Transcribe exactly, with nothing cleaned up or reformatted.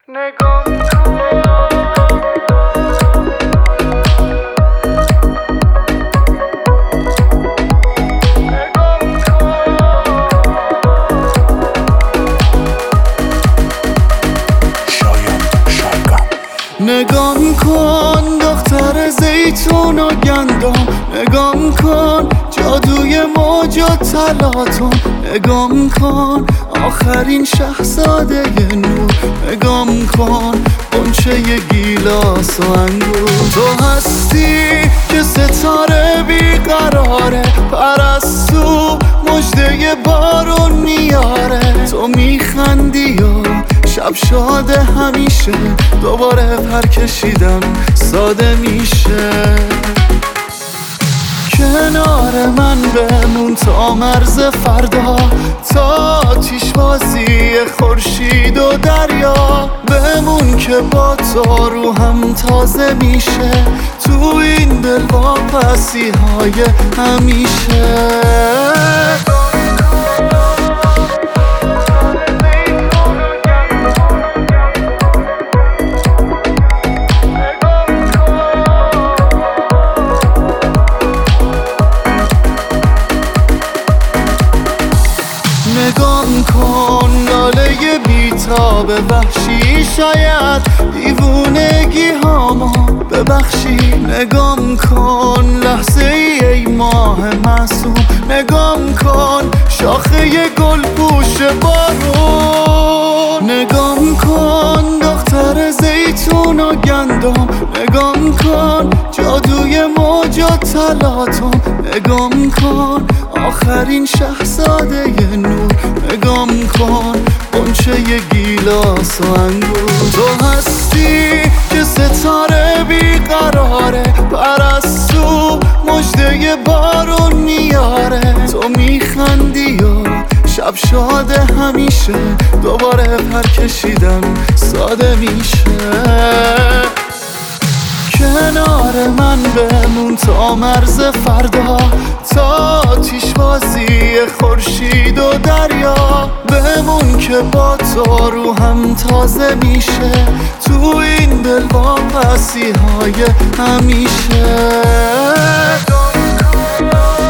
نگاه نگاه کن دختر زیتون و گندم، نگاه کن جادوی موج و تلاطم، نگاه کن آخرین شهزاده نور، نگاه کن غنچه گیلاس و انگور. تو هستی که ستاره بیقراره، پرستو مژده بارون میاره. تو میخندی و شب شاده همیشه، دوباره پر کشیدم ساده میشه. کنار من بمون تا مرز فردا، تا آتیش بازی خورشید و دریا. بمون که با تو روحم تازه میشه، تو این دل واپسی های همیشه. نگاه کن لاله بیتاب وحشی، شاید دیوونگی هامو ببخشی. نگاه کن لحظه ای ای ماه معصوم، نگاه کن شاخه گل پوش بارون. نگاه کن دختر زیتون و گندم، نگاه کن جادوی موج و تلاطم، نگاه کن آخرین شهزاده نور، نگاه کن غنچه گیلاس و انگور. تو هستی که ستاره بیقراره، پرستو مژده بارون میاره. تو میخندی و شب شاده همیشه، دوباره پر کشیدم ساده میشه. کنار من بمون تا مرز فردا، تا آتیش بازی خورشید و دریا. بمون که با تو روحم تازه میشه، تو این دل واپسی های همیشه.